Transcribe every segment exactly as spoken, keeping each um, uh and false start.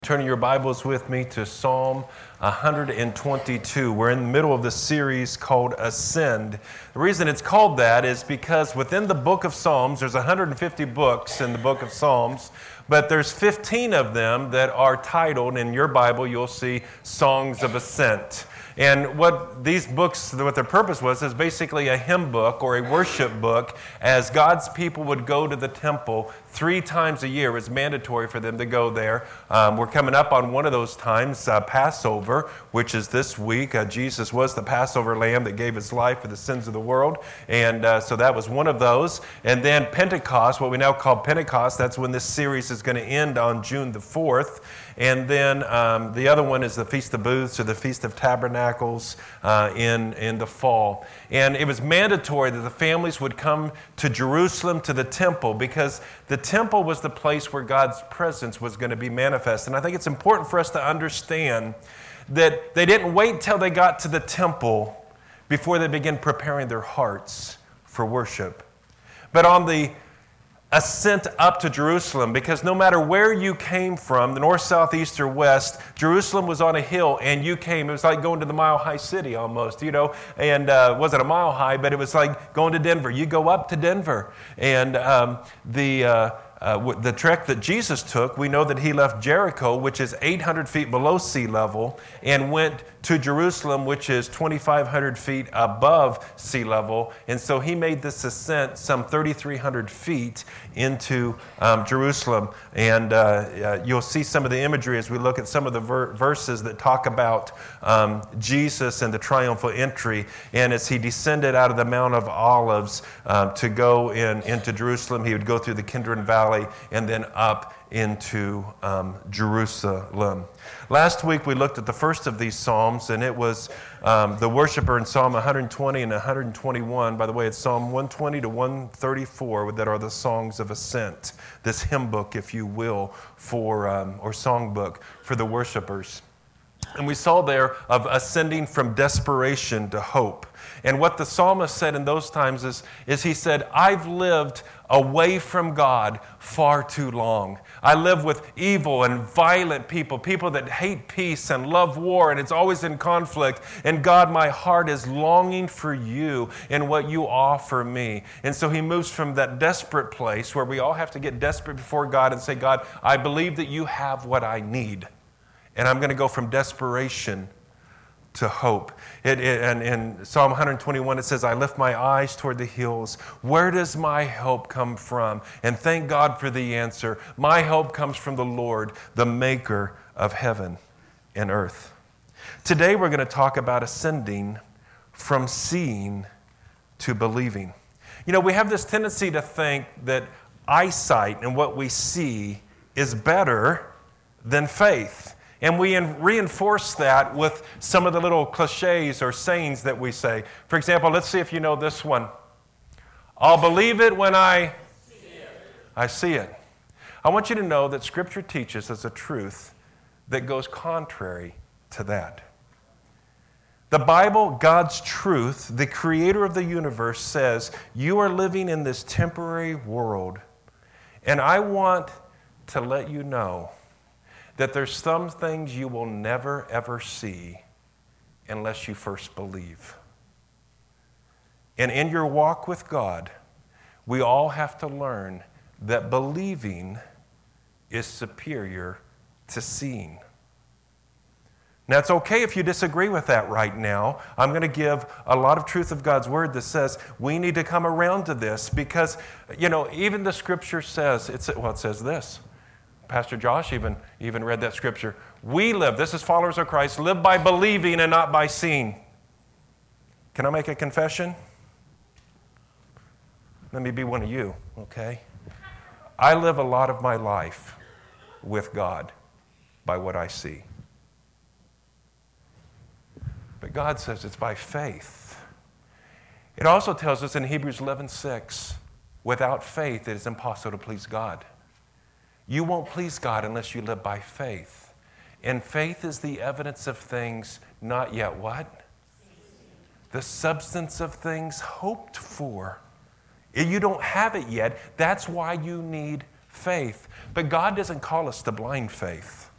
Turning your Bibles with me to Psalm one twenty-two. We're in the middle of this series called Ascend. The reason it's called that is because within the book of Psalms, there's one hundred fifty books in the book of Psalms, but there's fifteen of them that are titled, in your Bible you'll see Songs of Ascent. And what these books, what their purpose was, is basically a hymn book or a worship book as God's people would go to the temple three times a year. It was mandatory for them to go there. Um, we're coming up on one of those times, uh, Passover, which is this week. Uh, Jesus was the Passover lamb that gave his life for the sins of the world. And uh, so that was one of those. And then Pentecost, what we now call Pentecost, that's when this series is going to end on June the fourth. And then um, the other one is the Feast of Booths or the Feast of Tabernacles uh, in, in the fall. And it was mandatory that the families would come to Jerusalem, to the temple, because the temple was the place where God's presence was going to be manifest. And I think it's important for us to understand that they didn't wait till they got to the temple before they began preparing their hearts for worship. But on the ascent up to Jerusalem, because no matter where you came from, the north, south, east, or west, Jerusalem was on a hill, and you came. It was like going to the Mile High City almost, you know, and uh, wasn't a mile high, but it was like going to Denver. You go up to Denver, and um, the uh, uh, the trek that Jesus took, we know that he left Jericho, which is eight hundred feet below sea level, and went to Jerusalem, which is twenty-five hundred feet above sea level. And so he made this ascent some thirty-three hundred feet into um, Jerusalem. And uh, uh, you'll see some of the imagery as we look at some of the ver- verses that talk about um, Jesus and the triumphal entry. And as he descended out of the Mount of Olives um, to go in, into Jerusalem, he would go through the Kidron Valley and then up into um, Jerusalem. Last week we looked at the first of these psalms, and it was um, the worshiper in Psalm one twenty and one twenty-one. By the way, it's Psalm one twenty to one thirty-four that are the songs of ascent, this hymn book, if you will, for um, or song book for the worshipers. And we saw there of ascending from desperation to hope. And what the psalmist said in those times is, is he said, I've lived away from God far too long. I live with evil and violent people, people that hate peace and love war, and it's always in conflict. And God, my heart is longing for you and what you offer me. And so he moves from that desperate place where we all have to get desperate before God and say, God, I believe that you have what I need. And I'm going to go from desperation to hope. It, it, and in Psalm one twenty-one, it says, I lift my eyes toward the hills. Where does my help come from? And thank God for the answer. My help comes from the Lord, the maker of heaven and earth. Today, we're going to talk about ascending from seeing to believing. You know, we have this tendency to think that eyesight and what we see is better than faith. And we reinforce that with some of the little cliches or sayings that we say. For example, let's see if you know this one. I'll believe it when I see it. I see it. I want you to know that Scripture teaches us a truth that goes contrary to that. The Bible, God's truth, the creator of the universe, says you are living in this temporary world. And I want to let you know that there's some things you will never, ever see unless you first believe. And in your walk with God, we all have to learn that believing is superior to seeing. Now, it's okay if you disagree with that right now. I'm going to give a lot of truth of God's word that says we need to come around to this because, you know, even the Scripture says, it's, well, it says this. Pastor Josh even, even read that scripture. We live, this is followers of Christ, live by believing and not by seeing. Can I make a confession? Let me be one of you, okay? I live a lot of my life with God by what I see. But God says it's by faith. It also tells us in Hebrews eleven six, without faith it is impossible to please God. You won't please God unless you live by faith. And faith is the evidence of things not yet what? The substance of things hoped for. You don't have it yet. That's why you need faith. But God doesn't call us to blind faith.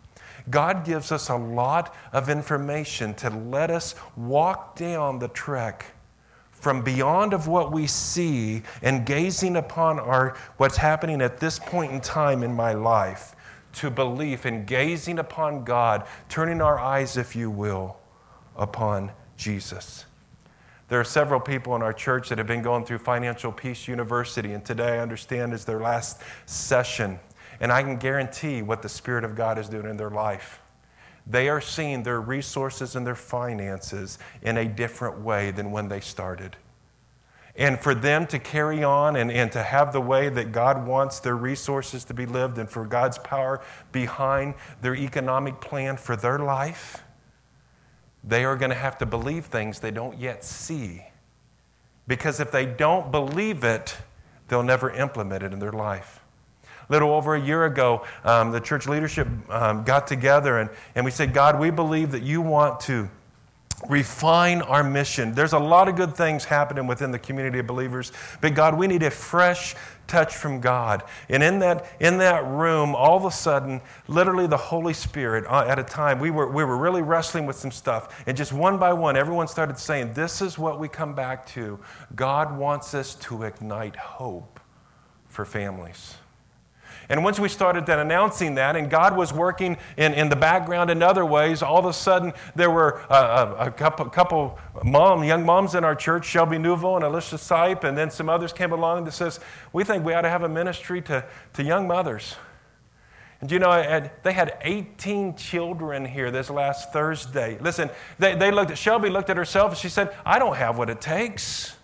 God gives us a lot of information to let us walk down the trek from beyond of what we see and gazing upon our what's happening at this point in time in my life to belief and gazing upon God, turning our eyes, if you will, upon Jesus. There are several people in our church that have been going through Financial Peace University, and today I understand is their last session. And I can guarantee what the Spirit of God is doing in their life. They are seeing their resources and their finances in a different way than when they started. And for them to carry on and, and to have the way that God wants their resources to be lived and for God's power behind their economic plan for their life, they are going to have to believe things they don't yet see. Because if they don't believe it, they'll never implement it in their life. A little over a year ago, um, the church leadership um, got together and, and we said, God, we believe that you want to refine our mission. There's a lot of good things happening within the community of believers, but God, we need a fresh touch from God. And in that in that room, all of a sudden, literally the Holy Spirit, uh, at a time, we were we were really wrestling with some stuff, and just one by one, everyone started saying, this is what we come back to. God wants us to ignite hope for families. And once we started then announcing that, and God was working in, in the background in other ways, all of a sudden there were a, a, a couple, couple mom, young moms in our church, Shelby Newville and Alicia Sipe, and then some others came along that says, we think we ought to have a ministry to, to young mothers. And you know, I had, they had eighteen children here this last Thursday. Listen, they, they looked at, Shelby looked at herself and she said, I don't have what it takes.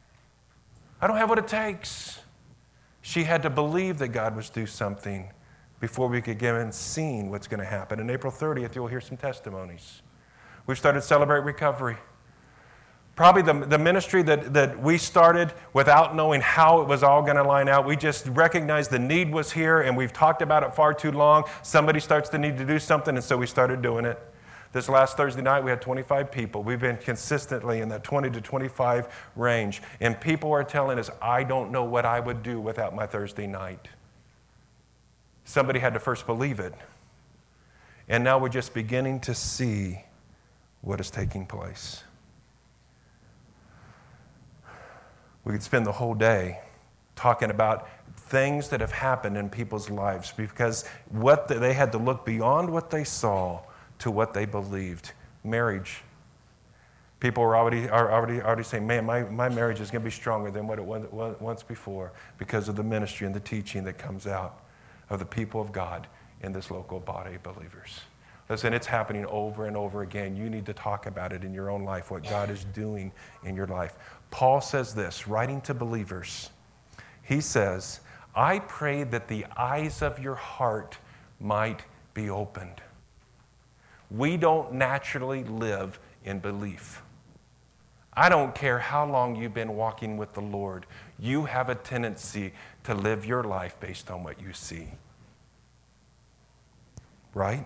I don't have what it takes. She had to believe that God was do something before we could get in seeing what's going to happen. And April thirtieth, you'll hear some testimonies. We've started Celebrate Recovery. Probably the, the ministry that, that we started without knowing how it was all going to line out. We just recognized the need was here, and we've talked about it far too long. Somebody starts to need to do something, and so we started doing it. This last Thursday night, we had twenty-five people. We've been consistently in that twenty to twenty-five range. And people are telling us, I don't know what I would do without my Thursday night. Somebody had to first believe it. And now we're just beginning to see what is taking place. We could spend the whole day talking about things that have happened in people's lives because what the, they had to look beyond what they saw to what they believed. Marriage. People are already are already already saying, man, my, my marriage is going to be stronger than what it was once before because of the ministry and the teaching that comes out of the people of God in this local body of believers. Listen, it's happening over and over again. You need to talk about it in your own life, what God is doing in your life. Paul says this, writing to believers. He says, I pray that the eyes of your heart might be opened. We don't naturally live in belief. I don't care how long you've been walking with the Lord. You have a tendency to live your life based on what you see. Right?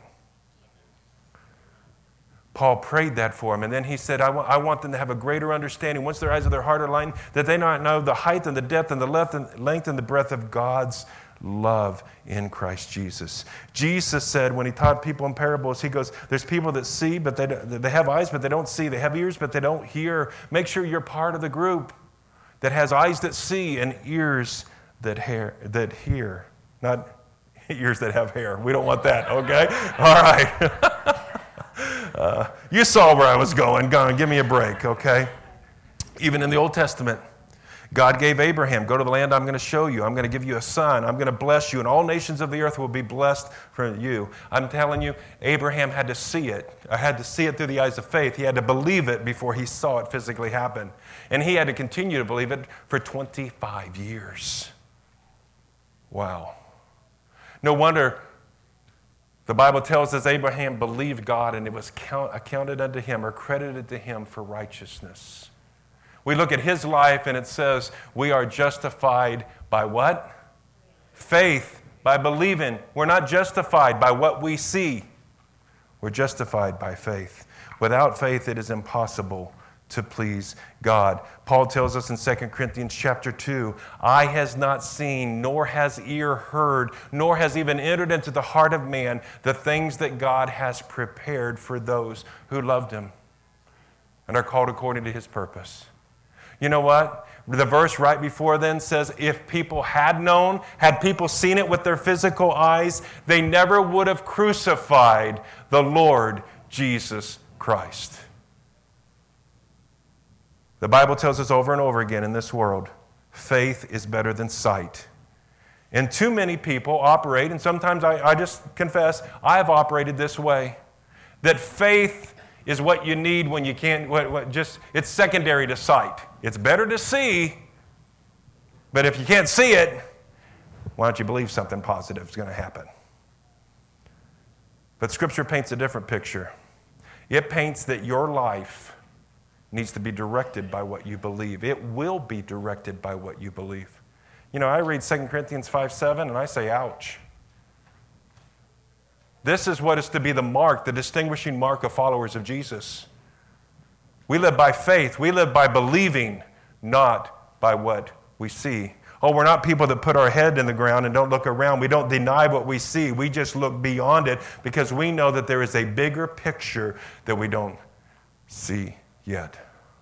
Paul prayed that for them. And then he said, I, w- I want them to have a greater understanding, once their eyes of their heart are aligned, that they might know the height and the depth and the length and the breadth of God's love in Christ Jesus. Jesus said when he taught people in parables, he goes, there's people that see, but they, they have eyes, but they don't see. They have ears, but they don't hear. Make sure you're part of the group that has eyes that see and ears that hear. That hear. Not ears that have hair. We don't want that, okay? All right. uh, you saw where I was going. Go on, give me a break, okay? Even in the Old Testament, God gave Abraham, go to the land I'm going to show you. I'm going to give you a son. I'm going to bless you, and all nations of the earth will be blessed from you. I'm telling you, Abraham had to see it. I had to see it through the eyes of faith. He had to believe it before he saw it physically happen. And he had to continue to believe it for twenty-five years. Wow. No wonder the Bible tells us Abraham believed God, and it was count, accounted unto him or credited to him for righteousness. We look at his life and it says we are justified by what? Faith, by believing. We're not justified by what we see. We're justified by faith. Without faith, it is impossible to please God. Paul tells us in Second Corinthians chapter two, eye has not seen, nor has ear heard, nor has even entered into the heart of man the things that God has prepared for those who loved him and are called according to his purpose. You know what? The verse right before then says, if people had known, had people seen it with their physical eyes, they never would have crucified the Lord Jesus Christ. The Bible tells us over and over again in this world, faith is better than sight. And too many people operate, and sometimes I, I just confess, I have operated this way, that faith is what you need when you can't, what, what, just, it's secondary to sight. It's better to see, but if you can't see it, why don't you believe something positive is going to happen? But Scripture paints a different picture. It paints that your life needs to be directed by what you believe. It will be directed by what you believe. You know, I read Second Corinthians five seven and I say, ouch. This is what is to be the mark, the distinguishing mark of followers of Jesus. We live by faith. We live by believing, not by what we see. Oh, we're not people that put our head in the ground and don't look around. We don't deny what we see. We just look beyond it because we know that there is a bigger picture that we don't see yet.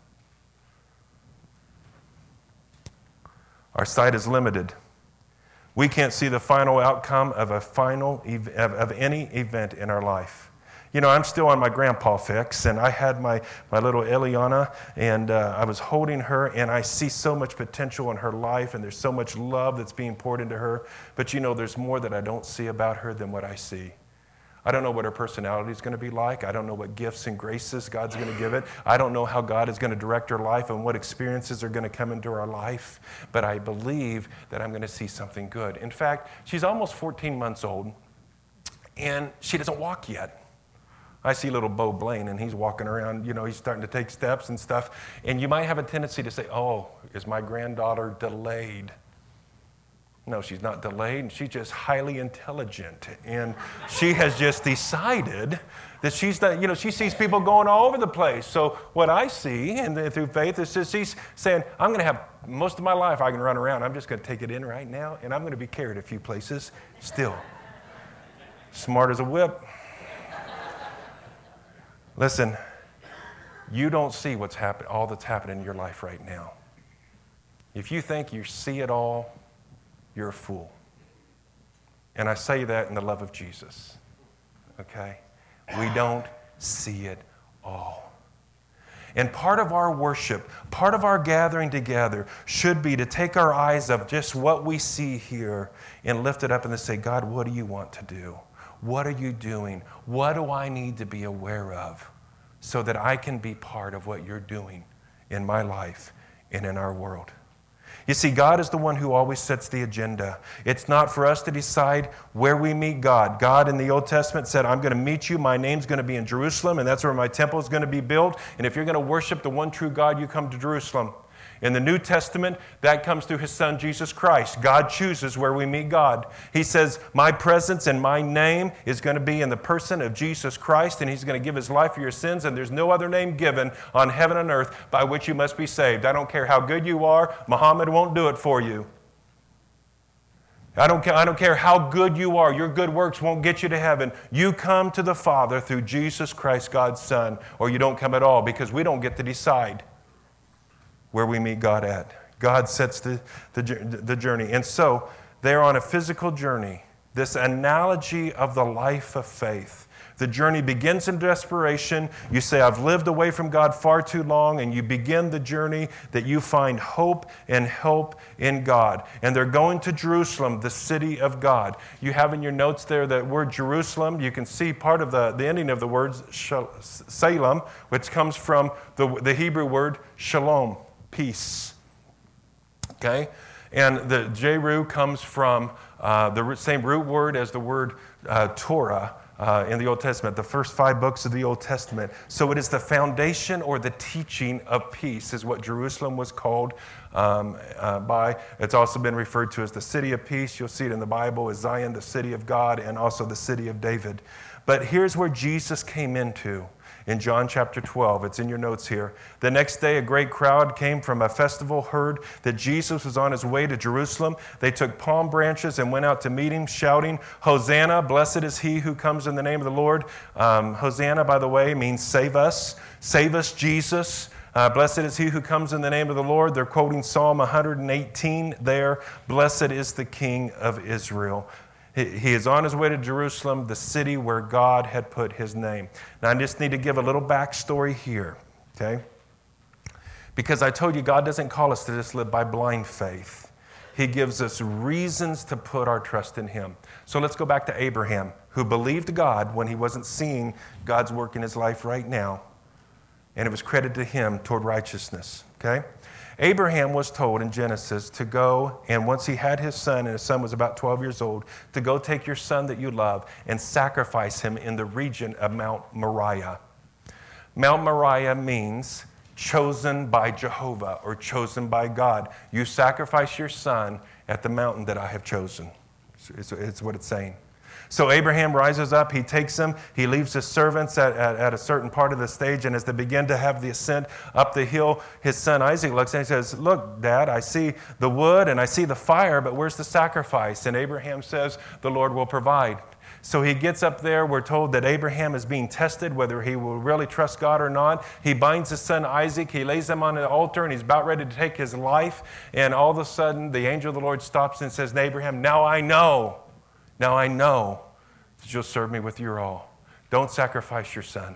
Our sight is limited. We can't see the final outcome of a final ev- of, of any event in our life. You know, I'm still on my grandpa fix, and I had my, my little Eliana, and uh, I was holding her, and I see so much potential in her life, and there's so much love that's being poured into her. But you know, there's more that I don't see about her than what I see. I don't know what her personality is going to be like. I don't know what gifts and graces God's going to give it. I don't know how God is going to direct her life and what experiences are going to come into her life. But I believe that I'm going to see something good. In fact, she's almost fourteen months old, and she doesn't walk yet. I see little Bo Blaine, and he's walking around. You know, he's starting to take steps and stuff. And you might have a tendency to say, oh, is my granddaughter delayed? No, she's not delayed, and she's just highly intelligent. And she has just decided that she's not, you know, she sees people going all over the place. So what I see, and through faith, is just she's saying, I'm going to have most of my life I can run around. I'm just going to take it in right now, and I'm going to be carried a few places still. Smart as a whip. Listen, you don't see what's happening, all that's happening in your life right now. If you think you see it all, you're a fool. And I say that in the love of Jesus. Okay? We don't see it all. And part of our worship, part of our gathering together should be to take our eyes of just what we see here and lift it up and then say, God, what do you want to do? What are you doing? What do I need to be aware of so that I can be part of what you're doing in my life and in our world? You see, God is the one who always sets the agenda. It's not for us to decide where we meet God. God in the Old Testament said, I'm going to meet you. My name's going to be in Jerusalem, and that's where my temple is going to be built. And if you're going to worship the one true God, you come to Jerusalem. In the New Testament, that comes through his son, Jesus Christ. God chooses where we meet God. He says, my presence and my name is going to be in the person of Jesus Christ, and he's going to give his life for your sins, and there's no other name given on heaven and earth by which you must be saved. I don't care how good you are. Muhammad won't do it for you. I don't care, I don't care how good you are. Your good works won't get you to heaven. You come to the Father through Jesus Christ, God's Son, or you don't come at all, because we don't get to decide where we meet God at. God sets the, the, the journey. And so they're on a physical journey, this analogy of the life of faith. The journey begins in desperation. You say, I've lived away from God far too long, and you begin the journey that you find hope and help in God. And they're going to Jerusalem, the city of God. You have in your notes there that word Jerusalem. You can see part of the, the ending of the word Salem, which comes from the, the Hebrew word shalom, peace. Okay? And the Jeru comes from uh, the same root word as the word uh, Torah uh, in the Old Testament, the first five books of the Old Testament. So it is the foundation or the teaching of peace is what Jerusalem was called um, uh, by. It's also been referred to as the city of peace. You'll see it in the Bible as Zion, the city of God, and also the city of David. But here's where Jesus came into. in John chapter twelve. It's in your notes here. The next day, a great crowd came from a festival, heard that Jesus was on his way to Jerusalem. They took palm branches and went out to meet him, shouting, "Hosanna, blessed is he who comes in the name of the Lord." Um, Hosanna, by the way, means save us. Save us, Jesus. Uh, blessed is he who comes in the name of the Lord. They're quoting Psalm one hundred eighteen there. Blessed is the King of Israel. He, he is on his way to Jerusalem, the city where God had put his name. Now, I just need to give a little backstory here, okay? Because I told you God doesn't call us to just live by blind faith. He gives us reasons to put our trust in him. So let's go back to Abraham, who believed God when he wasn't seeing God's work in his life right now. And it was credited to him toward righteousness, okay? Abraham was told in Genesis to go, and once he had his son, and his son was about twelve years old, to go take your son that you love and sacrifice him in the region of Mount Moriah. Mount Moriah means chosen by Jehovah or chosen by God. You sacrifice your son at the mountain that I have chosen. It's, it's what it's saying. So Abraham rises up, he takes him, he leaves his servants at, at, at a certain part of the stage, and as they begin to have the ascent up the hill, his son Isaac looks and he says, "Look, Dad, I see the wood and I see the fire, but where's the sacrifice?" And Abraham says, "The Lord will provide." So he gets up there. We're told that Abraham is being tested, whether he will really trust God or not. He binds his son Isaac. He lays him on the altar, and he's about ready to take his life. And all of a sudden, the angel of the Lord stops and says to Abraham, "Now I know. Now I know that you'll serve me with your all. Don't sacrifice your son."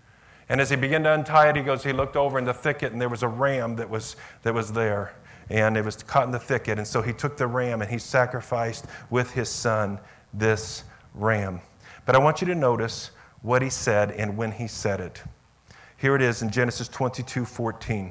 And as he began to untie it, he goes, he looked over in the thicket, and there was a ram that was that was there. And it was caught in the thicket. And so he took the ram, and he sacrificed with his son this ram. But I want you to notice what he said and when he said it. Here it is in Genesis twenty-two fourteen.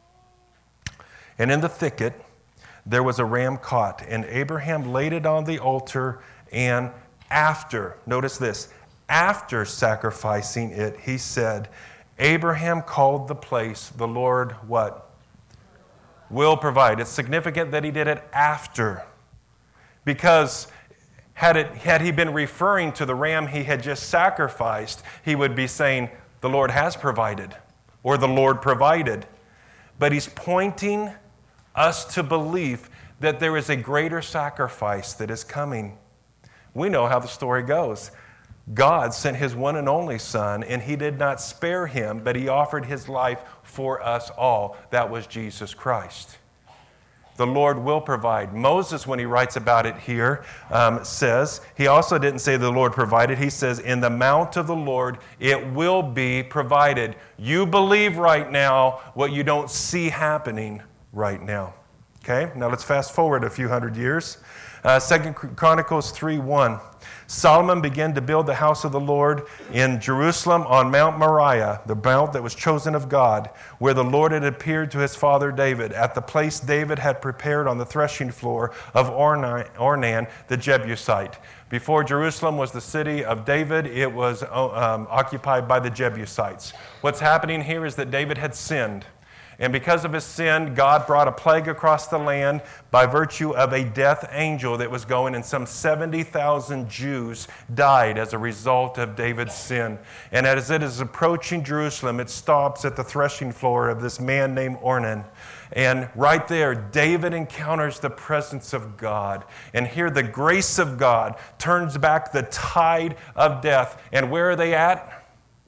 "And in the thicket there was a ram caught, and Abraham laid it on the altar, and after," notice this, "after sacrificing it, he said, Abraham called the place, the Lord," what? "Will provide." It's significant that he did it after. Because had it had he been referring to the ram he had just sacrificed, he would be saying, "The Lord has provided," or "the Lord provided." But he's pointing us to believe that there is a greater sacrifice that is coming. We know how the story goes. God sent his one and only son, and he did not spare him, but he offered his life for us all. That was Jesus Christ. The Lord will provide. Moses, when he writes about it here, um, says, he also didn't say the Lord provided. He says, "In the mount of the Lord, it will be provided." You believe right now what you don't see happening right now. Okay, now let's fast forward a few hundred years. Uh, Second Chronicles three one. Solomon began to build the house of the Lord in Jerusalem on Mount Moriah, the mount that was chosen of God, where the Lord had appeared to his father David, at the place David had prepared on the threshing floor of Ornan the Jebusite. Before Jerusalem was the city of David, it was um, occupied by the Jebusites. What's happening here is that David had sinned. And because of his sin, God brought a plague across the land by virtue of a death angel that was going, and some seventy thousand Jews died as a result of David's sin. And as it is approaching Jerusalem, it stops at the threshing floor of this man named Ornan. And right there, David encounters the presence of God. And here the grace of God turns back the tide of death. And where are they at?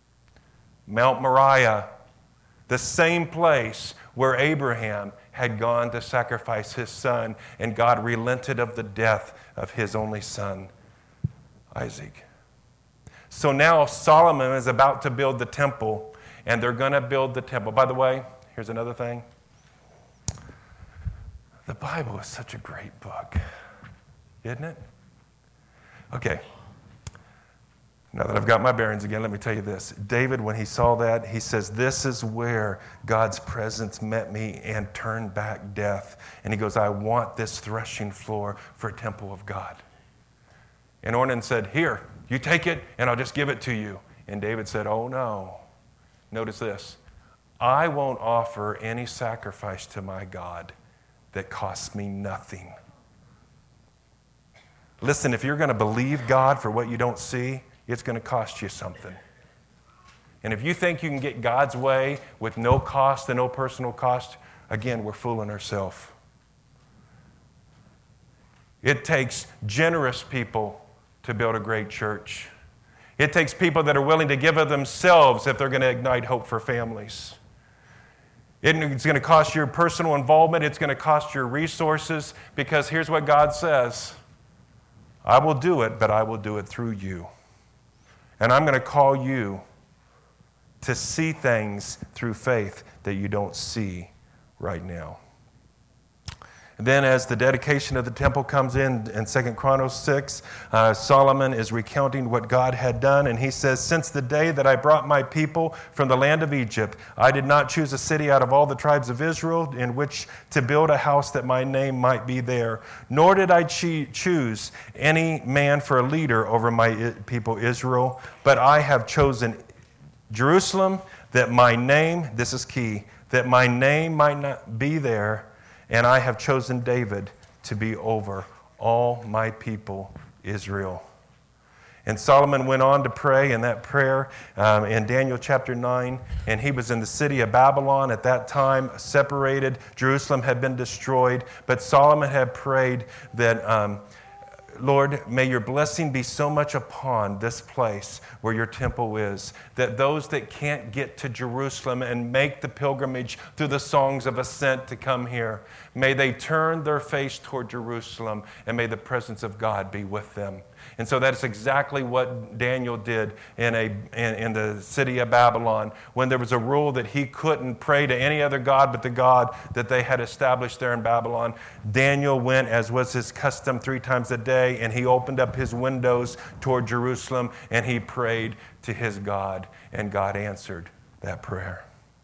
Mount Moriah. The same place where Abraham had gone to sacrifice his son, and God relented of the death of his only son, Isaac. So now Solomon is about to build the temple, and they're going to build the temple. By the way, here's another thing. The Bible is such a great book, isn't it? Okay. Now that I've got my bearings again, let me tell you this. David, when he saw that, he says, "This is where God's presence met me and turned back death." And he goes, "I want this threshing floor for a temple of God." And Ornan said, "Here, you take it, and I'll just give it to you." And David said, "Oh, no." Notice this. "I won't offer any sacrifice to my God that costs me nothing." Listen, if you're going to believe God for what you don't see, it's going to cost you something. And if you think you can get God's way with no cost and no personal cost, again, we're fooling ourselves. It takes generous people to build a great church. It takes people that are willing to give of themselves if they're going to ignite hope for families. It's going to cost your personal involvement. It's going to cost your resources, because here's what God says: I will do it, but I will do it through you. And I'm going to call you to see things through faith that you don't see right now. And then as the dedication of the temple comes in, in Second Chronicles six, uh, Solomon is recounting what God had done, and he says, since the day that I brought my people from the land of Egypt, I did not choose a city out of all the tribes of Israel in which to build a house that my name might be there, nor did I cho- choose any man for a leader over my people Israel, but I have chosen Jerusalem, that my name, this is key, that my name might not be there, and I have chosen David to be over all my people, Israel. And Solomon went on to pray in that prayer um, in Daniel chapter nine, and he was in the city of Babylon at that time, separated. Jerusalem had been destroyed, but Solomon had prayed that, um, Lord, may your blessing be so much upon this place where your temple is, that those that can't get to Jerusalem and make the pilgrimage through the songs of ascent to come here, may they turn their face toward Jerusalem, and may the presence of God be with them. And so that's exactly what Daniel did in a in, in the city of Babylon, when there was a rule that he couldn't pray to any other god but the God that they had established there in Babylon. Daniel went, as was his custom, three times a day, and he opened up his windows toward Jerusalem, and he prayed to his God, and God answered that prayer.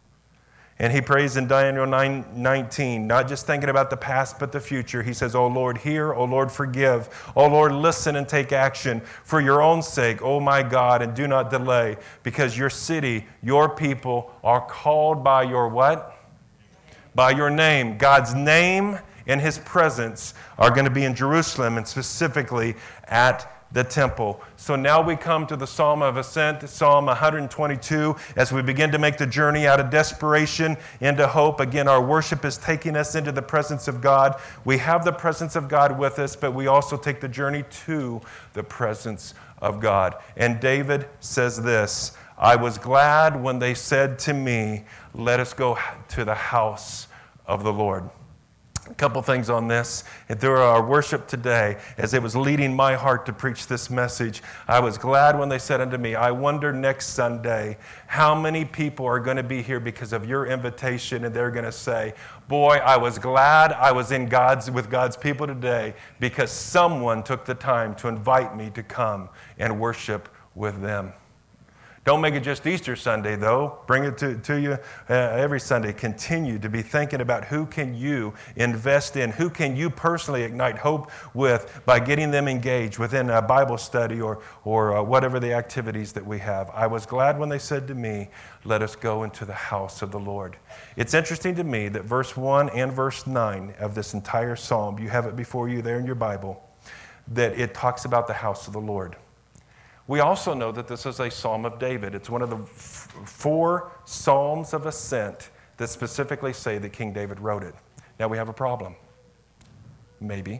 And he prays in Daniel nine nineteen, not just thinking about the past, but the future. He says, O Lord, hear, O Lord, forgive. O Lord, listen and take action for your own sake, O my God, and do not delay, because your city, your people are called by your what? By your name. God's name and his presence are going to be in Jerusalem, and specifically at the temple. So now we come to the Psalm of Ascent, Psalm one twenty-two, as we begin to make the journey out of desperation into hope. Again, our worship is taking us into the presence of God. We have the presence of God with us, but we also take the journey to the presence of God. And David says this: I was glad when they said to me, let us go to the house of the Lord. A couple things on this. And through our worship today, as it was leading my heart to preach this message, I was glad when they said unto me, I wonder next Sunday how many people are going to be here because of your invitation, and they're going to say, boy, I was glad I was in God's with God's people today because someone took the time to invite me to come and worship with them. Don't make it just Easter Sunday, though. Bring it to, to you uh, every Sunday. Continue to be thinking about who can you invest in, who can you personally ignite hope with by getting them engaged within a Bible study or, or uh, whatever the activities that we have. I was glad when they said to me, let us go into the house of the Lord. It's interesting to me that verse one and verse nine of this entire psalm, you have it before you there in your Bible, that it talks about the house of the Lord. We also know that this is a Psalm of David. It's one of the f- four Psalms of Ascent that specifically say that King David wrote it. Now we have a problem. Maybe.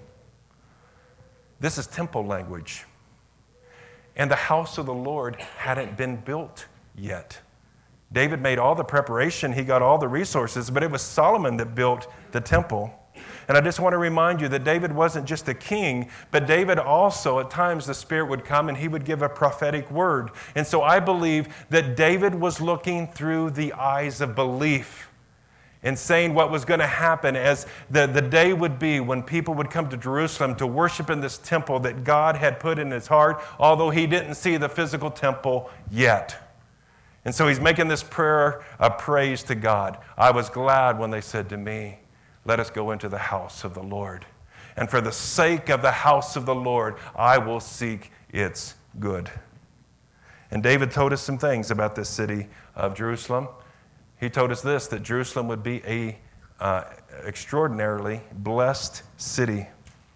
This is temple language. And the house of the Lord hadn't been built yet. David made all the preparation. He got all the resources, but it was Solomon that built the temple. And I just want to remind you that David wasn't just a king, but David also, at times, the Spirit would come and he would give a prophetic word. And so I believe that David was looking through the eyes of belief and saying what was going to happen as the, the day would be when people would come to Jerusalem to worship in this temple that God had put in his heart, although he didn't see the physical temple yet. And so he's making this prayer of praise to God. I was glad when they said to me, let us go into the house of the Lord. And for the sake of the house of the Lord, I will seek its good. And David told us some things about this city of Jerusalem. He told us this, that Jerusalem would be a uh, extraordinarily blessed city.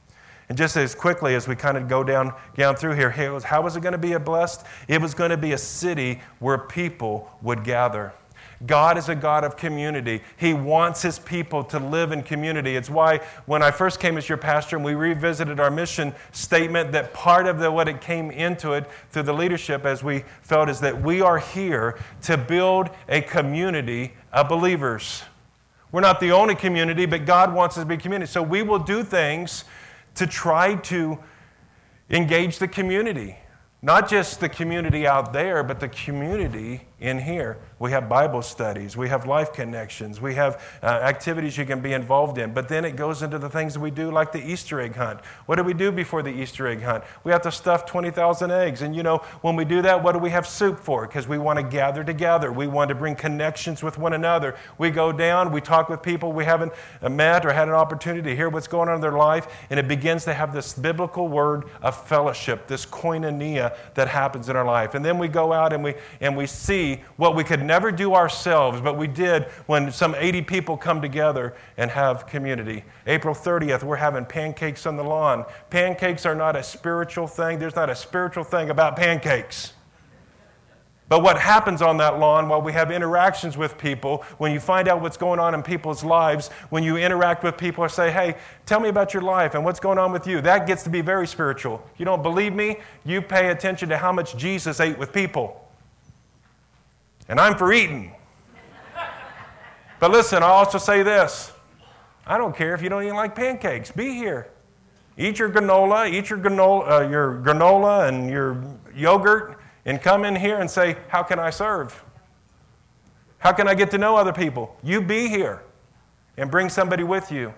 And just as quickly as we kind of go down, down through here, how was it going to be a blessed? It was going to be a city where people would gather. God is a God of community. He wants His people to live in community. It's why when I first came as your pastor and we revisited our mission statement, that part of the, what it came into it through the leadership as we felt is that we are here to build a community of believers. We're not the only community, but God wants us to be a community. So we will do things to try to engage the community. Not just the community out there, but the community in here. We have Bible studies, we have life connections, we have uh, activities you can be involved in. But then it goes into the things that we do, like the Easter egg hunt. What do we do before the Easter egg hunt? We have to stuff twenty thousand eggs. And you know, when we do that, what do we have soup for? Because we want to gather together. We want to bring connections with one another. We go down, we talk with people we haven't met or had an opportunity to hear what's going on in their life, and it begins to have this biblical word of fellowship, this koinonia that happens in our life. And then we go out and we and we see what we could never do ourselves, but we did when some eighty people come together and have community. April thirtieth, we're having pancakes on the lawn. Pancakes are not a spiritual thing. There's not a spiritual thing about pancakes. But what happens on that lawn while we have interactions with people, when you find out what's going on in people's lives, when you interact with people or say, hey, tell me about your life and what's going on with you, that gets to be very spiritual. You don't believe me? You pay attention to how much Jesus ate with people. And I'm for eating. But listen, I'll also say this. I don't care if you don't even like pancakes. Be here. Eat your granola, eat your granola, uh, your granola and your yogurt, and come in here and say, how can I serve? How can I get to know other people? You be here and bring somebody with you.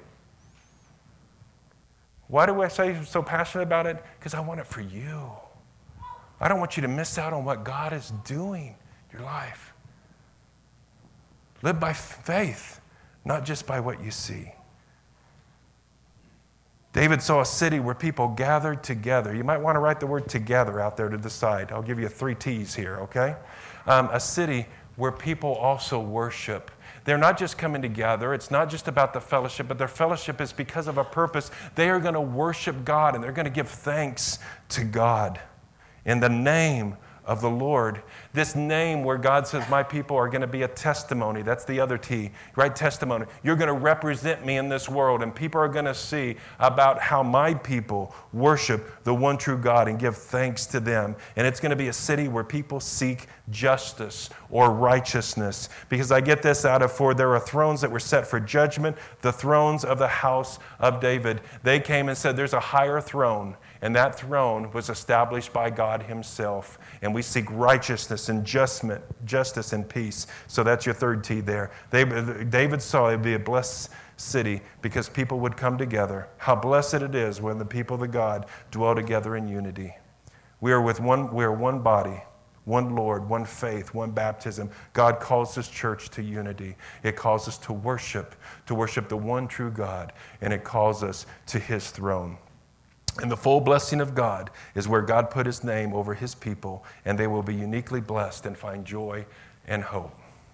Why do I say so passionate about it? Because I want it for you. I don't want you to miss out on what God is doing in your life. Live by faith, not just by what you see. David saw a city where people gathered together. You might want to write the word together out there to the side. I'll give you three T's here, okay? Um, a city where people also worship. They're not just coming together. It's not just about the fellowship, but their fellowship is because of a purpose. They are going to worship God, and they're going to give thanks to God in the name of the Lord. This name where God says, my people are going to be a testimony. That's the other T, right? Testimony. You're going to represent me in this world, and people are going to see about how my people worship the one true God and give thanks to them. And it's going to be a city where people seek justice or righteousness. Because I get this out of, for there are thrones that were set for judgment, the thrones of the house of David. They came and said, there's a higher throne. And that throne was established by God Himself. And we seek righteousness and justment, justice and peace. So that's your third T there. They, David saw it would be a blessed city because people would come together. How blessed it is when the people of God dwell together in unity. We are with one, we are one body, one Lord, one faith, one baptism. God calls this church to unity. It calls us to worship, to worship the one true God. And it calls us to His throne. And the full blessing of God is where God put His name over His people, and they will be uniquely blessed and find joy and hope.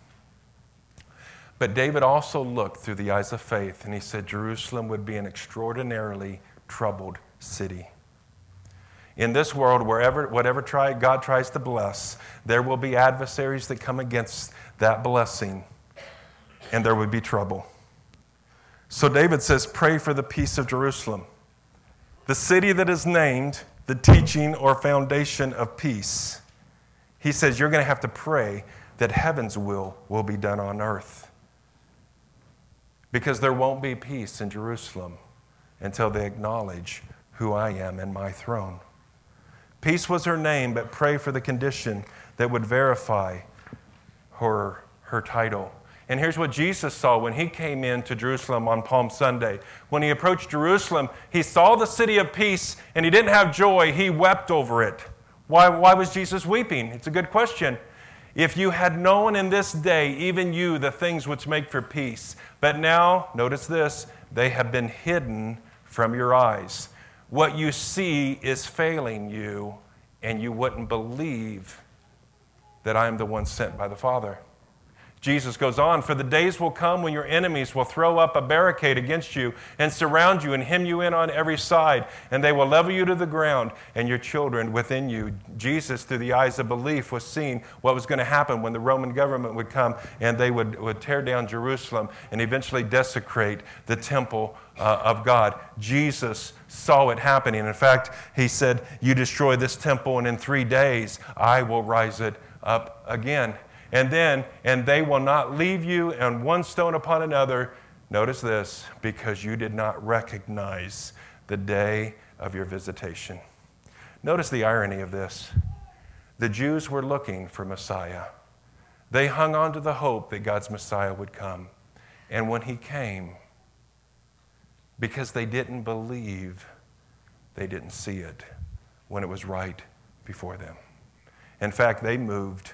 But David also looked through the eyes of faith, and he said Jerusalem would be an extraordinarily troubled city. In this world, wherever, whatever try, God tries to bless, there will be adversaries that come against that blessing, and there would be trouble. So David says, pray for the peace of Jerusalem. The city that is named the teaching or foundation of peace. He says you're going to have to pray that heaven's will will be done on earth. Because there won't be peace in Jerusalem until they acknowledge who I am and my throne. Peace was her name, but pray for the condition that would verify her, her title. And here's what Jesus saw when He came into Jerusalem on Palm Sunday. When He approached Jerusalem, He saw the city of peace, and He didn't have joy. He wept over it. Why, why was Jesus weeping? It's a good question. If you had known in this day, even you, the things which make for peace. But now, notice this, they have been hidden from your eyes. What you see is failing you, and you wouldn't believe that I am the one sent by the Father. Jesus goes on, for the days will come when your enemies will throw up a barricade against you and surround you and hem you in on every side, and they will level you to the ground and your children within you. Jesus, through the eyes of belief, was seeing what was going to happen when the Roman government would come and they would, would tear down Jerusalem and eventually desecrate the temple uh, of God. Jesus saw it happening. In fact, he said, you destroy this temple and in three days I will rise it up again. And then, and they will not leave you on one stone upon another. Notice this, because you did not recognize the day of your visitation. Notice the irony of this. The Jews were looking for Messiah. They hung on to the hope that God's Messiah would come. And when he came, because they didn't believe, they didn't see it when it was right before them. In fact, they moved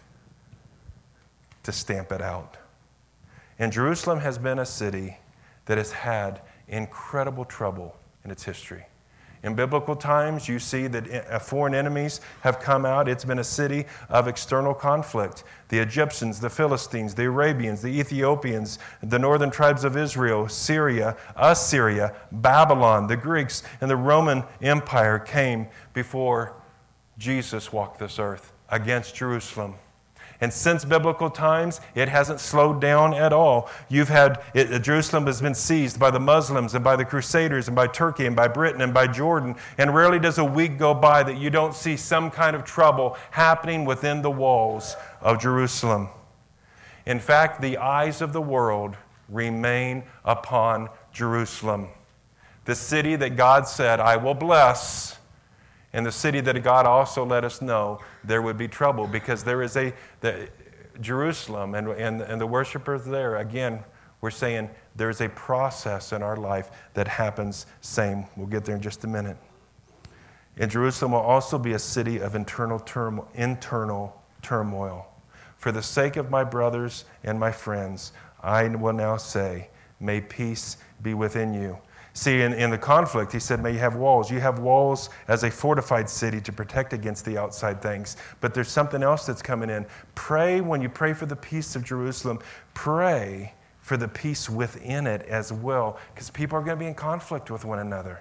to stamp it out. And Jerusalem has been a city that has had incredible trouble in its history. In biblical times, you see that foreign enemies have come out. It's been a city of external conflict. The Egyptians, the Philistines, the Arabians, the Ethiopians, the northern tribes of Israel, Syria, Assyria, Babylon, the Greeks, and the Roman Empire came before Jesus walked this earth against Jerusalem. And since biblical times, it hasn't slowed down at all. You've had, it, Jerusalem has been seized by the Muslims and by the Crusaders and by Turkey and by Britain and by Jordan. And rarely does a week go by that you don't see some kind of trouble happening within the walls of Jerusalem. In fact, the eyes of the world remain upon Jerusalem, the city that God said, I will bless. And the city that God also let us know there would be trouble, because there is a, the, Jerusalem and, and, and the worshipers there, again, we're saying there's a process in our life that happens same. We'll get there in just a minute. And Jerusalem will also be a city of internal, turmo- internal turmoil. For the sake of my brothers and my friends, I will now say, may peace be within you. See, in, in the conflict, he said, may you have walls. You have walls as a fortified city to protect against the outside things. But there's something else that's coming in. Pray, when you pray for the peace of Jerusalem, pray for the peace within it as well, because people are going to be in conflict with one another.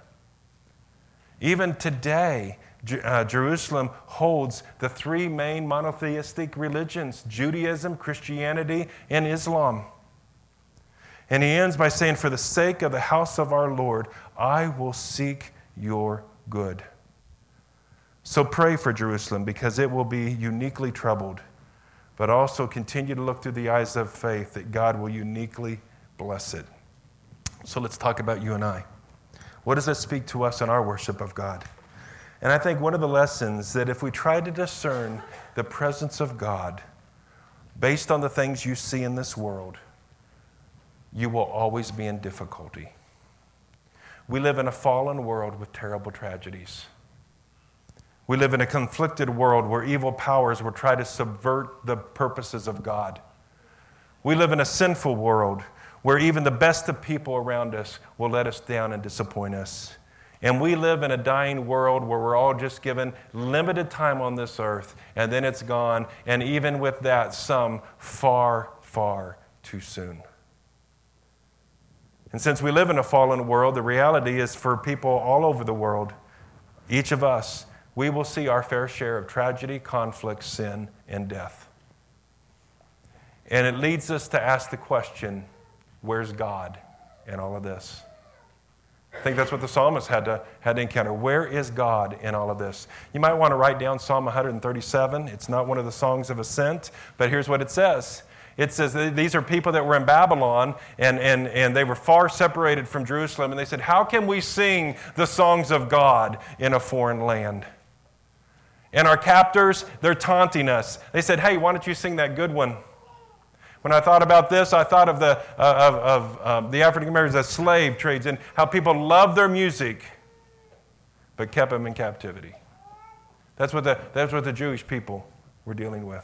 Even today, uh, Jerusalem holds the three main monotheistic religions, Judaism, Christianity, and Islam. And he ends by saying, for the sake of the house of our Lord, I will seek your good. So pray for Jerusalem, because it will be uniquely troubled, but also continue to look through the eyes of faith that God will uniquely bless it. So let's talk about you and I. What does that speak to us in our worship of God? And I think one of the lessons that if we try to discern the presence of God based on the things you see in this world, you will always be in difficulty. We live in a fallen world with terrible tragedies. We live in a conflicted world where evil powers will try to subvert the purposes of God. We live in a sinful world where even the best of people around us will let us down and disappoint us. And we live in a dying world where we're all just given limited time on this earth, and then it's gone, and even with that, some far, far too soon. And since we live in a fallen world, the reality is for people all over the world, each of us, we will see our fair share of tragedy, conflict, sin, and death. And it leads us to ask the question, where's God in all of this? I think that's what the psalmist had to, had to encounter. Where is God in all of this? You might want to write down Psalm one thirty-seven. It's not one of the songs of ascent, but here's what it says. It says these are people that were in Babylon, and, and, and they were far separated from Jerusalem, and they said, how can we sing the songs of God in a foreign land? And our captors, they're taunting us. They said, hey, why don't you sing that good one? When I thought about this, I thought of the, uh, of, of um, the African Americans as slave trades and how people loved their music, but kept them in captivity. That's what the, that's what the Jewish people were dealing with.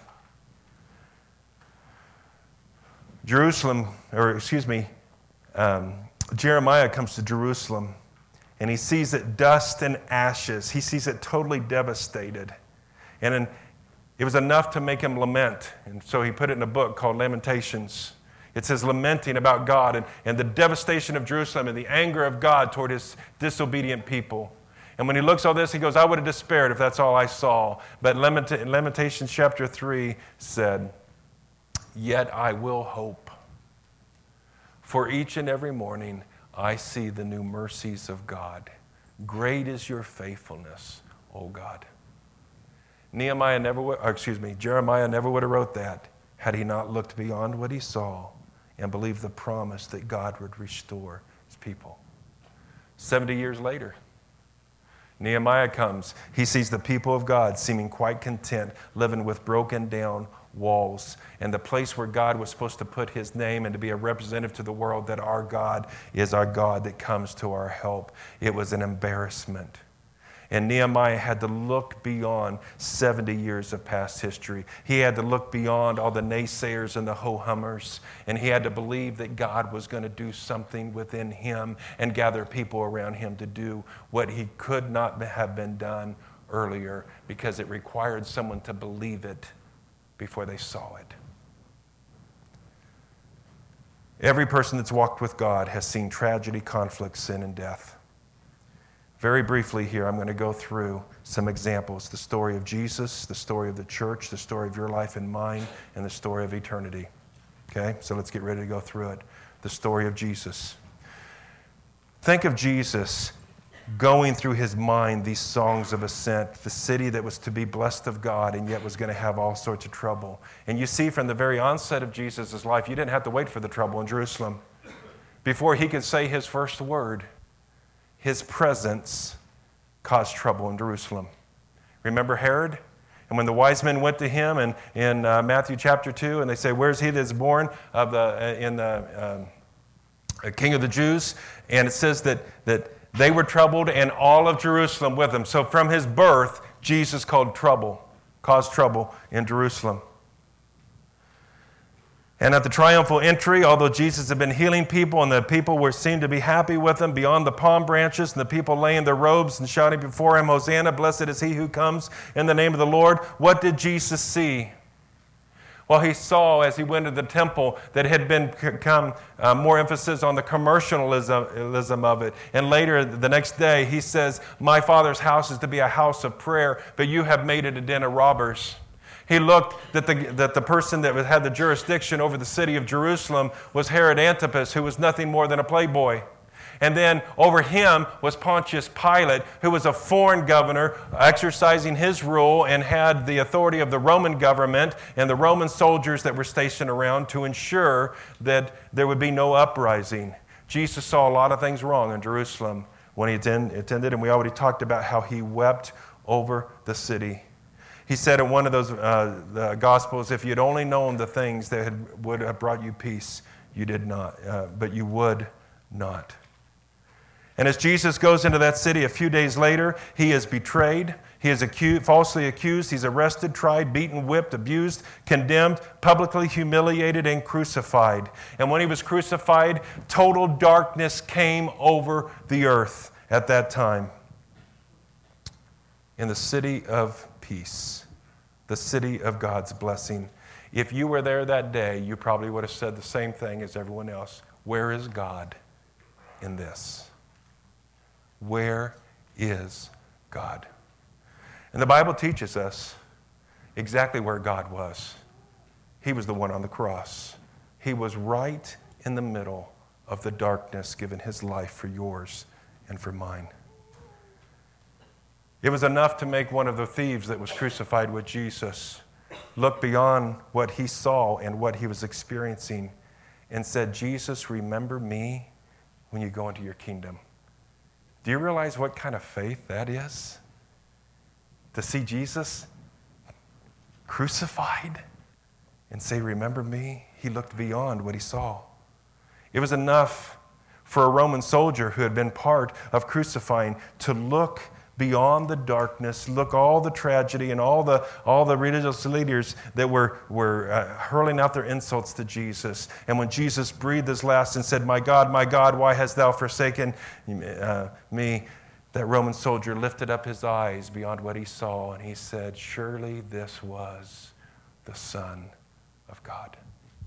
Jerusalem, or excuse me, um, Jeremiah comes to Jerusalem, and he sees it dust and ashes. He sees it totally devastated. And in, It was enough to make him lament. And so he put it in a book called Lamentations. It says lamenting about God and, and the devastation of Jerusalem and the anger of God toward his disobedient people. And when he looks at all this, he goes, I would have despaired if that's all I saw. But Lamentations chapter three said, yet I will hope. For each and every morning I see the new mercies of God. Great is your faithfulness, O God. Nehemiah never would, or excuse me, Jeremiah never would have wrote that had he not looked beyond what he saw and believed the promise that God would restore his people. Seventy years later, Nehemiah comes. He sees the people of God seeming quite content, living with broken down walls. And the place where God was supposed to put his name and to be a representative to the world that our God is our God that comes to our help. It was an embarrassment. And Nehemiah had to look beyond seventy years of past history. He had to look beyond all the naysayers and the ho-hummers. And he had to believe that God was going to do something within him and gather people around him to do what he could not have been done earlier, because it required someone to believe it before they saw it. Every person that's walked with God has seen tragedy, conflict, sin, and death. Very briefly here, I'm going to go through some examples. The story of Jesus, the story of the church, the story of your life and mine, and the story of eternity. Okay, so let's get ready to go through it. The story of Jesus. Think of Jesus going through his mind these songs of ascent, the city that was to be blessed of God and yet was going to have all sorts of trouble. And you see from the very onset of Jesus' life, you didn't have to wait for the trouble in Jerusalem. Before he could say his first word, his presence caused trouble in Jerusalem. Remember Herod? And when the wise men went to him in, in uh, Matthew chapter two, and they say, where's he that's born of the, uh, in the uh, King of the Jews? And it says that, that they were troubled and all of Jerusalem with him. So from his birth, Jesus caused trouble, caused trouble in Jerusalem. And at the triumphal entry, although Jesus had been healing people and the people were seemed to be happy with him beyond the palm branches and the people laying their robes and shouting before him, Hosanna, blessed is he who comes in the name of the Lord, what did Jesus see? Well, he saw as he went to the temple that it had been become uh, more emphasis on the commercialism of it. And later, the next day, he says, my Father's house is to be a house of prayer, but you have made it a den of robbers. He looked that the, that the person that had the jurisdiction over the city of Jerusalem was Herod Antipas, who was nothing more than a playboy. And then over him was Pontius Pilate, who was a foreign governor exercising his rule and had the authority of the Roman government and the Roman soldiers that were stationed around to ensure that there would be no uprising. Jesus saw a lot of things wrong in Jerusalem when he attended, and we already talked about how he wept over the city. He said in one of those uh, the Gospels, if you'd only known the things that had, would have brought you peace, you did not, uh, but you would not. And as Jesus goes into that city a few days later, he is betrayed, he is accused, falsely accused, he's arrested, tried, beaten, whipped, abused, condemned, publicly humiliated, and crucified. And when he was crucified, total darkness came over the earth at that time. In the city of peace, the city of God's blessing. If you were there that day, you probably would have said the same thing as everyone else. Where is God in this? Where is God? And the Bible teaches us exactly where God was. He was the one on the cross. He was right in the middle of the darkness, giving his life for yours and for mine. It was enough to make one of the thieves that was crucified with Jesus look beyond what he saw and what he was experiencing and said, Jesus, remember me when you go into your kingdom. Do you realize what kind of faith that is? To see Jesus crucified and say, remember me? He looked beyond what he saw. It was enough for a Roman soldier who had been part of crucifying to look beyond the darkness, look all the tragedy and all the all the religious leaders that were, were uh, hurling out their insults to Jesus. And when Jesus breathed his last and said, my God, my God, why hast thou forsaken uh, me? that Roman soldier lifted up his eyes beyond what he saw, and he said, surely this was the Son of God.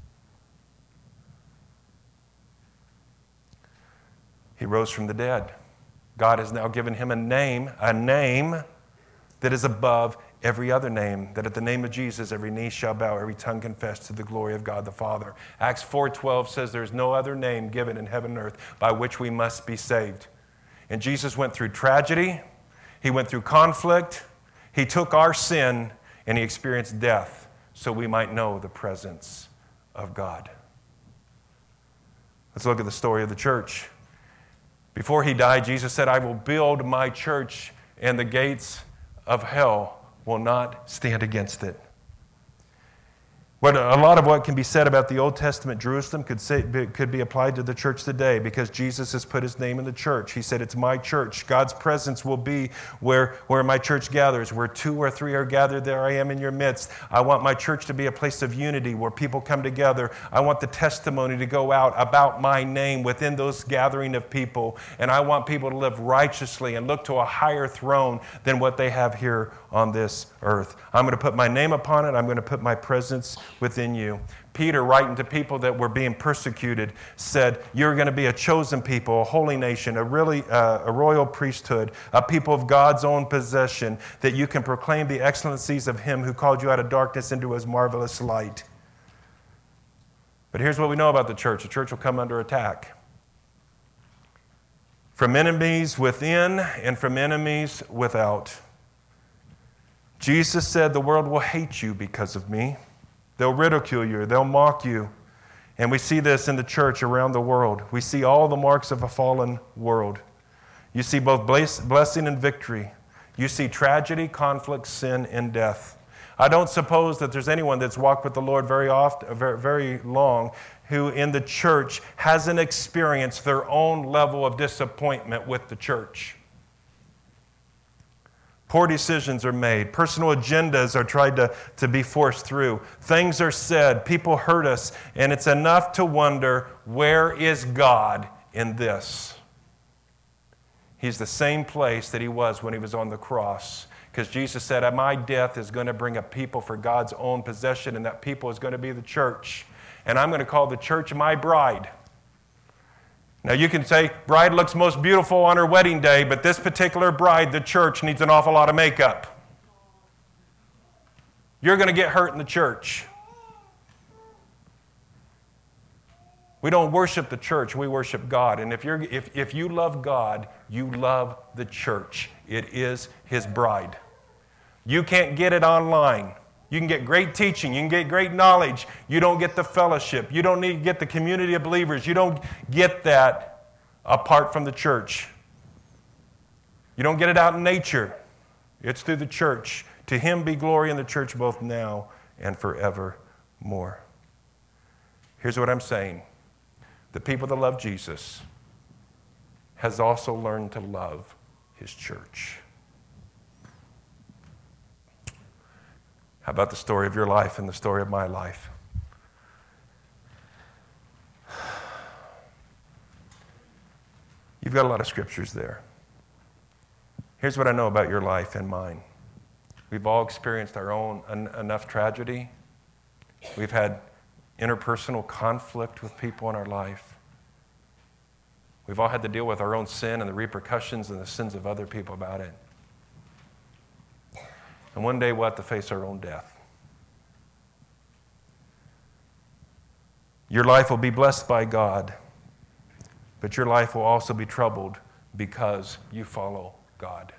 He rose from the dead. God has now given him a name, a name that is above every other name, that at the name of Jesus every knee shall bow, every tongue confess to the glory of God the Father. Acts four twelve says there's no other name given in heaven and earth by which we must be saved. And Jesus went through tragedy, he went through conflict, he took our sin, and he experienced death so we might know the presence of God. Let's look at the story of the church. Before he died, Jesus said, I will build my church, and the gates of hell will not stand against it. But a lot of what can be said about the Old Testament Jerusalem could, say, could be applied to the church today because Jesus has put his name in the church. He said, it's my church. God's presence will be where, where my church gathers. Where two or three are gathered, there I am in your midst. I want my church to be a place of unity where people come together. I want the testimony to go out about my name within those gathering of people. And I want people to live righteously and look to a higher throne than what they have here on this earth. I'm going to put my name upon it. I'm going to put my presence within you. Peter, writing to people that were being persecuted, said, you're going to be a chosen people, a holy nation, a really uh, a royal priesthood, a people of God's own possession, that you can proclaim the excellencies of him who called you out of darkness into his marvelous light. But here's what we know about the church. The church will come under attack from enemies within and from enemies without. Jesus said, the world will hate you because of me. They'll ridicule you. They'll mock you. And we see this in the church around the world. We see all the marks of a fallen world. You see both blessing and victory. You see tragedy, conflict, sin, and death. I don't suppose that there's anyone that's walked with the Lord very often, very, very long, who in the church hasn't experienced their own level of disappointment with the church. Poor decisions are made. Personal agendas are tried to, to be forced through. Things are said. People hurt us. And it's enough to wonder, where is God in this? He's the same place that he was when he was on the cross. Because Jesus said, my death is going to bring a people for God's own possession, and that people is going to be the church. And I'm going to call the church my bride. Now you can say, bride looks most beautiful on her wedding day, but this particular bride, the church, needs an awful lot of makeup. You're going to get hurt in the church. We don't worship the church, we worship God. And if, you're, if, if you love God, you love the church. It is his bride. You can't get it online. You can get great teaching. You can get great knowledge. You don't get the fellowship. You don't need to get the community of believers. You don't get that apart from the church. You don't get it out in nature. It's through the church. To him be glory in the church both now and forevermore. Here's what I'm saying. The people that love Jesus has also learned to love his church. How about the story of your life and the story of my life? You've got a lot of scriptures there. Here's what I know about your life and mine. We've all experienced our own en- enough tragedy. We've had interpersonal conflict with people in our life. We've all had to deal with our own sin and the repercussions and the sins of other people about it. And one day we'll have to face our own death. Your life will be blessed by God, but your life will also be troubled because you follow God.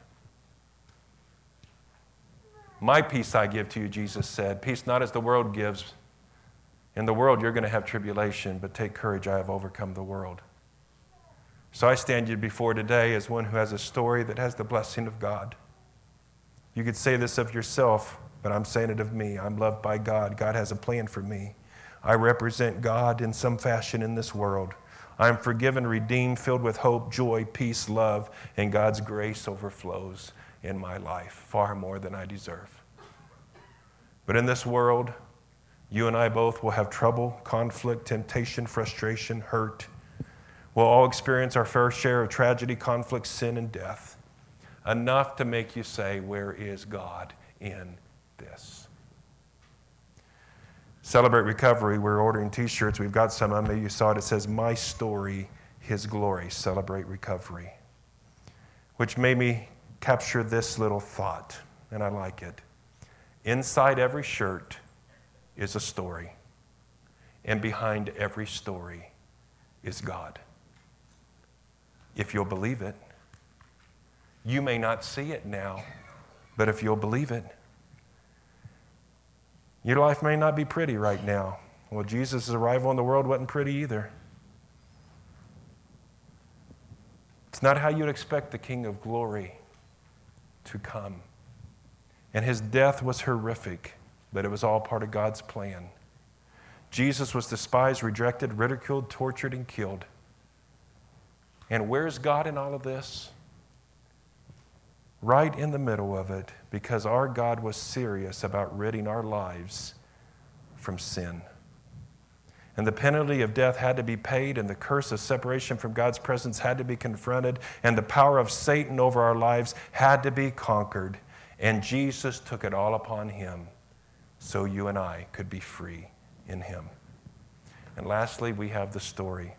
My peace I give to you, Jesus said. Peace not as the world gives. In the world you're going to have tribulation, but take courage, I have overcome the world. So I stand you before today as one who has a story that has the blessing of God. You could say this of yourself, but I'm saying it of me. I'm loved by God. God has a plan for me. I represent God in some fashion in this world. I am forgiven, redeemed, filled with hope, joy, peace, love, and God's grace overflows in my life, far more than I deserve. But in this world, you and I both will have trouble, conflict, temptation, frustration, hurt. We'll all experience our fair share of tragedy, conflict, sin, and death. enough to make you say, where is God in this? Celebrate Recovery. We're ordering t-shirts. We've got some of them. Maybe you saw it. It says, My Story, His Glory. Celebrate Recovery. Which made me capture this little thought, and I like it. Inside every shirt is a story, and behind every story is God. If you'll believe it, you may not see it now, but if you'll believe it, your life may not be pretty right now. Well, Jesus' arrival in the world wasn't pretty either. It's not how you'd expect the King of Glory to come. And his death was horrific, but it was all part of God's plan. Jesus was despised, rejected, ridiculed, tortured, and killed. And where's God in all of this? Right in the middle of it, because our God was serious about ridding our lives from sin. And the penalty of death had to be paid, and the curse of separation from God's presence had to be confronted, and the power of Satan over our lives had to be conquered. And Jesus took it all upon him so you and I could be free in him. And lastly, we have the story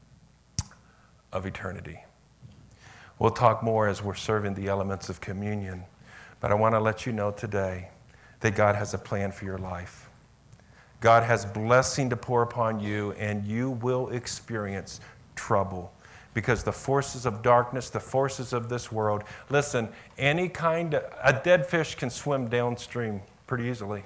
of eternity. We'll talk more as we're serving the elements of communion, but I want to let you know today that God has a plan for your life. God has blessing to pour upon you, and you will experience trouble because the forces of darkness, the forces of this world, listen, any kind of, a dead fish can swim downstream pretty easily.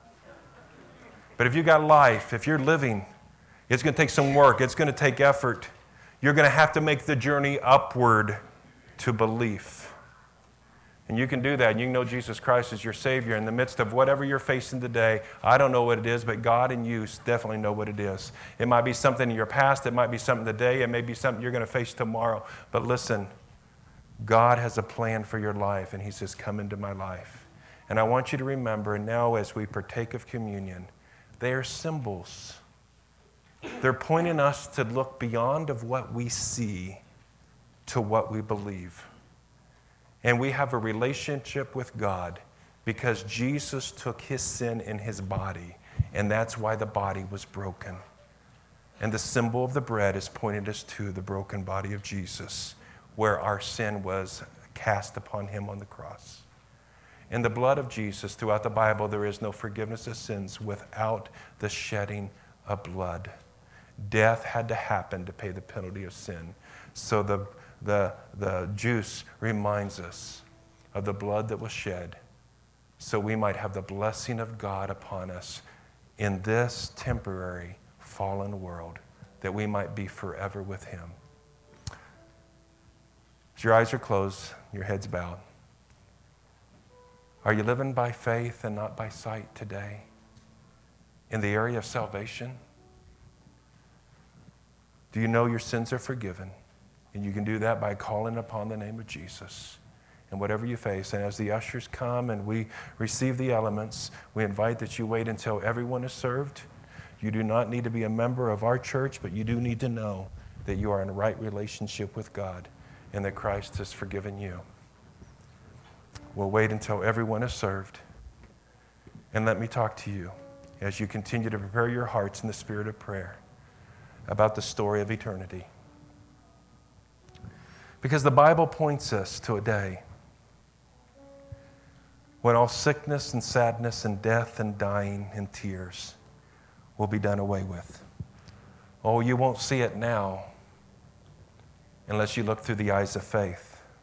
But if you got life, if you're living, it's going to take some work. It's going to take effort. You're going to have to make the journey upward to belief. And you can do that, and you can know Jesus Christ as your Savior in the midst of whatever you're facing today. I don't know what it is, but God and you definitely know what it is. It might be something in your past. It might be something today. It may be something you're going to face tomorrow. But listen, God has a plan for your life, and he says, come into my life. And I want you to remember now as we partake of communion, they are symbols. They're pointing us to look beyond of what we see to what we believe. And we have a relationship with God because Jesus took his sin in his body, and that's why the body was broken. And the symbol of the bread is pointing us to the broken body of Jesus, where our sin was cast upon him on the cross. In the blood of Jesus, throughout the Bible, there is no forgiveness of sins without the shedding of blood. Death had to happen to pay the penalty of sin. So the, the, the juice reminds us of the blood that was shed so we might have the blessing of God upon us in this temporary fallen world, that we might be forever with him. As your eyes are closed, your head's bowed. Are you living by faith and not by sight today in the area of salvation? Do you know your sins are forgiven? And you can do that by calling upon the name of Jesus. And whatever you face, and as the ushers come and we receive the elements, we invite that you wait until everyone is served. You do not need to be a member of our church, but you do need to know that you are in a right relationship with God and that Christ has forgiven you. We'll wait until everyone is served. And let me talk to you as you continue to prepare your hearts in the spirit of prayer about the story of eternity. Because the Bible points us to a day when all sickness and sadness and death and dying and tears will be done away with. Oh, you won't see it now unless you look through the eyes of faith.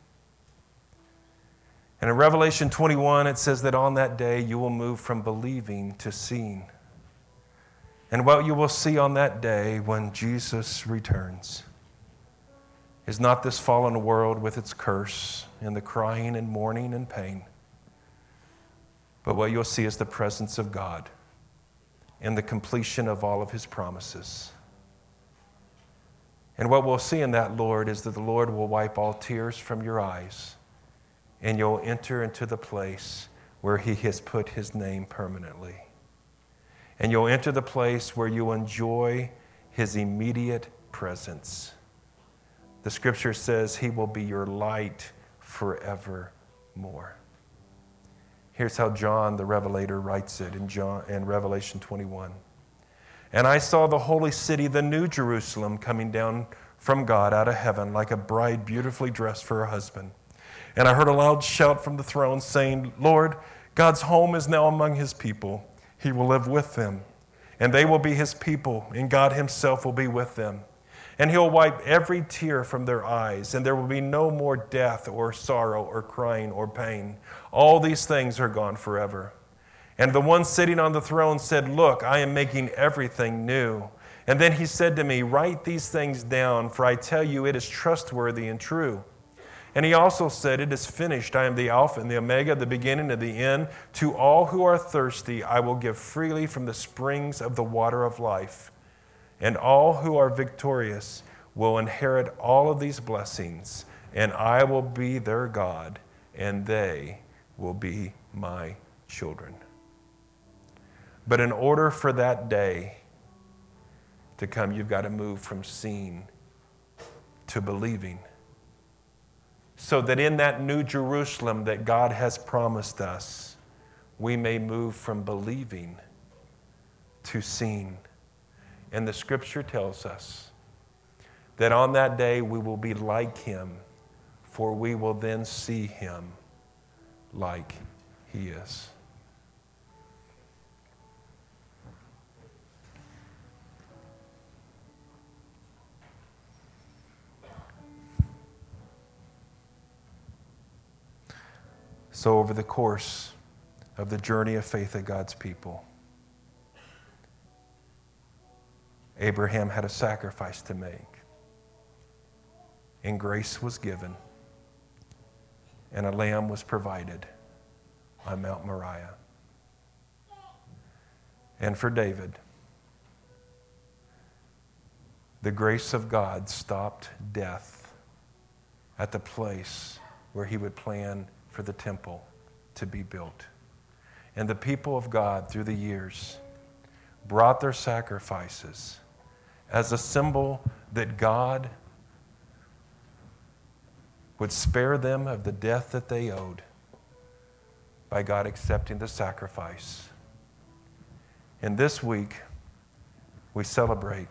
And in Revelation twenty-one, it says that on that day you will move from believing to seeing. And what you will see on that day when Jesus returns is not this fallen world with its curse and the crying and mourning and pain, but what you'll see is the presence of God and the completion of all of his promises. And what we'll see in that, Lord, is that the Lord will wipe all tears from your eyes, and you'll enter into the place where he has put his name permanently. And you'll enter the place where you enjoy his immediate presence. The scripture says he will be your light forevermore. Here's how John the Revelator writes it in, John, in Revelation twenty-one. And I saw the holy city, the new Jerusalem, coming down from God out of heaven like a bride beautifully dressed for her husband. And I heard a loud shout from the throne saying, Lord, God's home is now among his people. He will live with them, and they will be his people, and God himself will be with them. And he'll wipe every tear from their eyes, and there will be no more death or sorrow or crying or pain. All these things are gone forever. And the one sitting on the throne said, Look, I am making everything new. And then he said to me, Write these things down, for I tell you it is trustworthy and true. And he also said, It is finished. I am the Alpha and the Omega, the beginning and the end. To all who are thirsty, I will give freely from the springs of the water of life. And all who are victorious will inherit all of these blessings, and I will be their God, and they will be my children. But in order for that day to come, you've got to move from seeing to believing, so that in that new Jerusalem that God has promised us, we may move from believing to seeing. And the scripture tells us that on that day we will be like him, for we will then see him like he is. So over the course of the journey of faith of God's people, Abraham had a sacrifice to make, and grace was given, and a lamb was provided on Mount Moriah. And for David, the grace of God stopped death at the place where he would plan for the temple to be built. And the people of God through the years brought their sacrifices as a symbol that God would spare them of the death that they owed by God accepting the sacrifice. And this week, we celebrate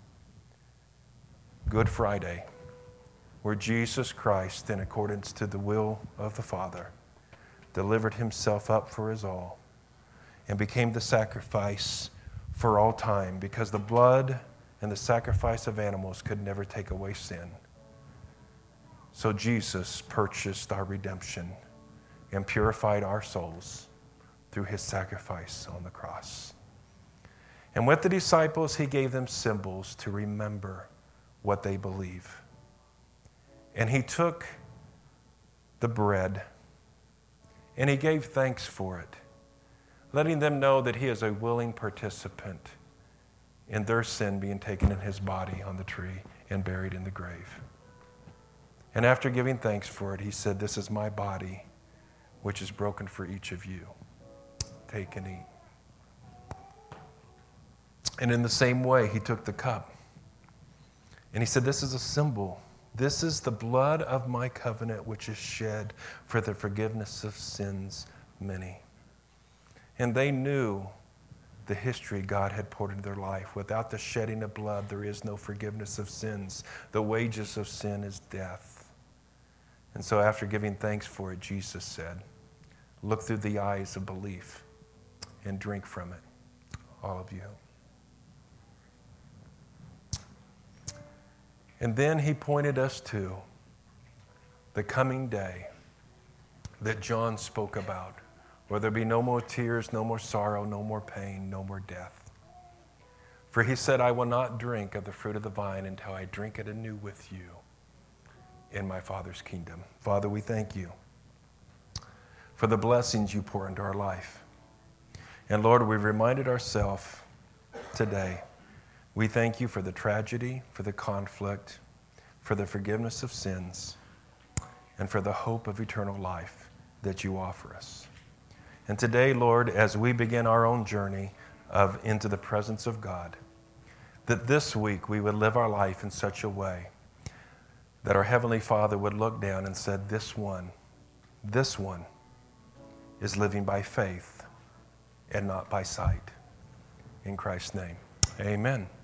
Good Friday, where Jesus Christ, in accordance to the will of the Father, delivered himself up for us all and became the sacrifice for all time, because the blood and the sacrifice of animals could never take away sin. So Jesus purchased our redemption and purified our souls through his sacrifice on the cross. And with the disciples, he gave them symbols to remember what they believe. And he took the bread and he gave thanks for it, letting them know that he is a willing participant in their sin being taken in his body on the tree and buried in the grave. And after giving thanks for it, he said, This is my body, which is broken for each of you. Take and eat. And in the same way, he took the cup. And he said, This is a symbol. This is the blood of my covenant, which is shed for the forgiveness of sins many. And they knew the history God had poured into their life. Without the shedding of blood, there is no forgiveness of sins. The wages of sin is death. And so after giving thanks for it, Jesus said, Look through the eyes of belief and drink from it, all of you. And then he pointed us to the coming day that John spoke about, where there be no more tears, no more sorrow, no more pain, no more death. For he said, I will not drink of the fruit of the vine until I drink it anew with you in my Father's kingdom. Father, we thank you for the blessings you pour into our life. And Lord, we've reminded ourselves today, we thank you for the tragedy, for the conflict, for the forgiveness of sins, and for the hope of eternal life that you offer us. And today, Lord, as we begin our own journey of into the presence of God, that this week we would live our life in such a way that our Heavenly Father would look down and said, this one, this one is living by faith and not by sight. In Christ's name, amen.